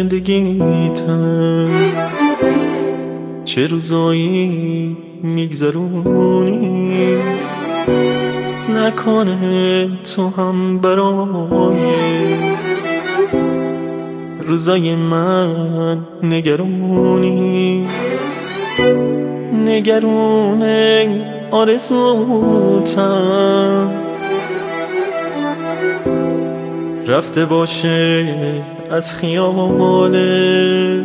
زندگیتم چه روزایی میگذرونی، نکنه تو هم برای روزای من نگرونی، نگرونه آرزوتم رفته باشه از خیاله،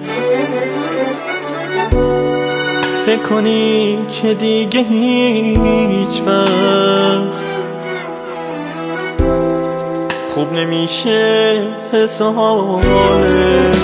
فکر کنی که دیگه هیچ وقت خوب نمیشه حساله.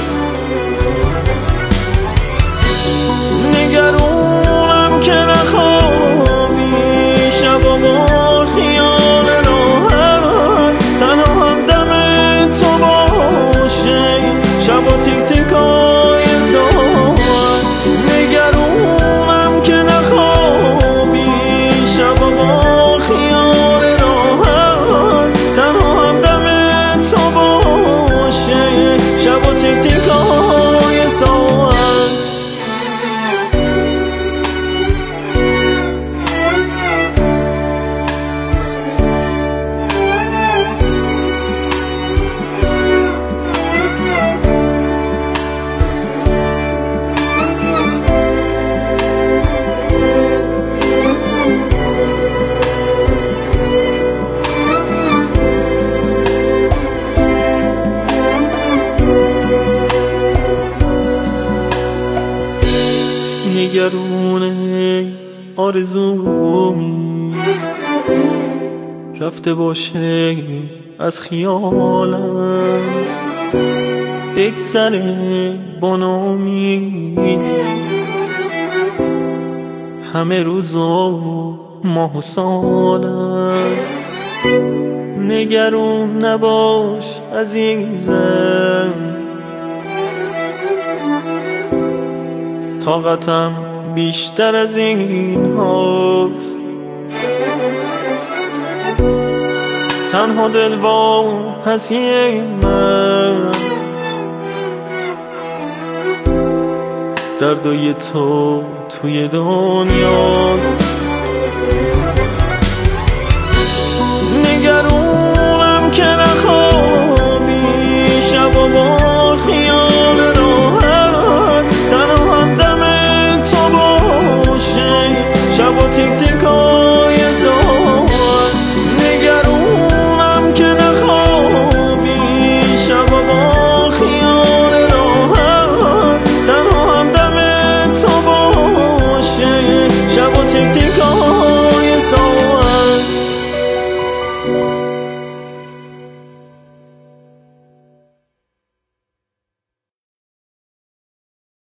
نگرونم که نخوابی شبا با خیال راحت، تنها هم دم تو باشه شبا تیک تیکای ساعت. نگرونم که نخوابی شبا با خیال راحت، تنها هم دم تو باشه شبا تیک تیکای ساعت. نگرونه آرزومی رفته باشه از خیالم، بگذره با ناامیدی همه روزا ماه و سالم. نگرون نباش عزیزم، طاقتم بیشتر از این هاست، تنها دل با پسی من دردای تو توی دنیاست.